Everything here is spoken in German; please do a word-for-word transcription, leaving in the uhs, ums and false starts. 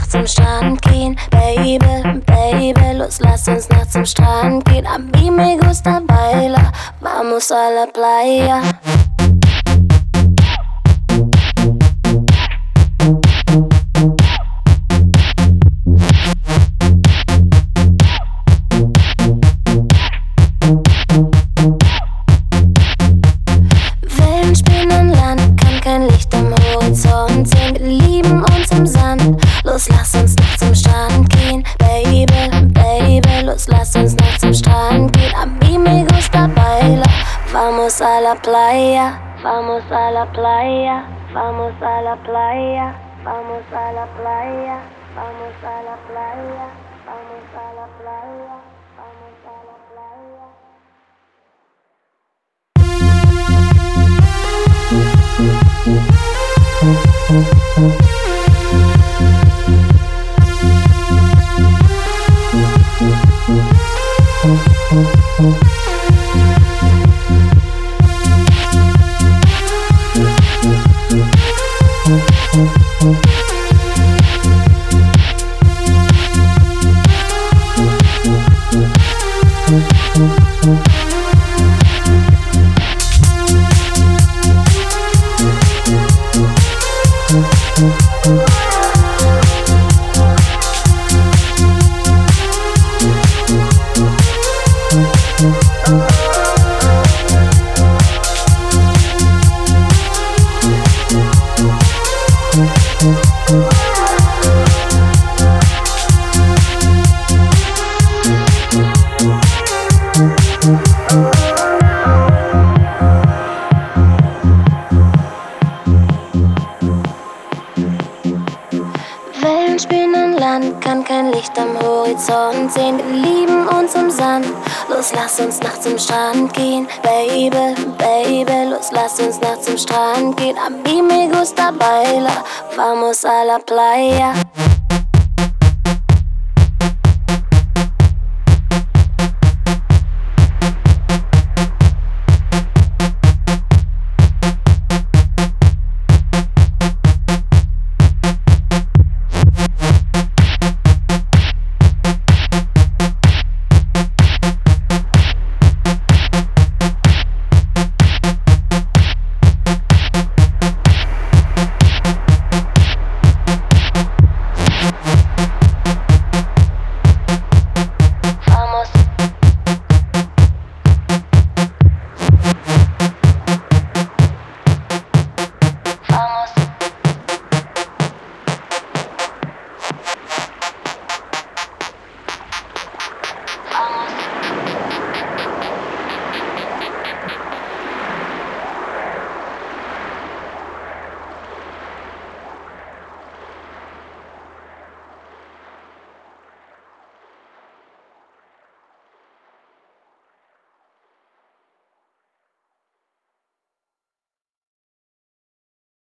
nachts zum Strand gehen. Baby, Baby, los, lass uns nachts zum Strand gehen. A mí me gusta bailar, vamos a la playa. Wellen spinnen Land, kann kein Licht am Horizont sehen. Wir lieben uns im Sand, los, lass uns nachts zum Strand gehen. Baby, Baby, los, lass uns nachts zum Strand gehen. A mí me gusta bailar, vamos a la playa. Vamos a la playa, vamos a la playa, vamos a la playa, vamos a la playa, vamos a la playa, vamos a la playa. Wellen spinnen Land, kann kein Licht am Horizont sehen. Wir lieben uns im Sand, los, lass uns nachts zum Strand gehen. Baby, Baby, los, lass uns nachts zum Strand gehen. A mí me gusta bailar, vamos a la playa.